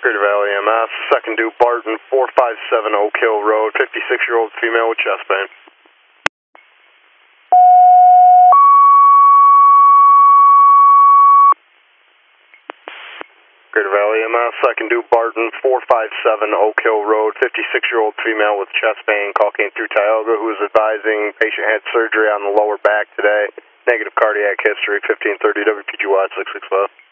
Greater Valley EMS, second due Barton, 457 Oak Hill Road, 56-year-old female with chest pain. Greater Valley EMS, second due Barton, 457 Oak Hill Road, 56-year-old female with chest pain. Call came through Tioga, who is advising patient had surgery on the lower back today. Negative cardiac history, 1530 WPGY 665.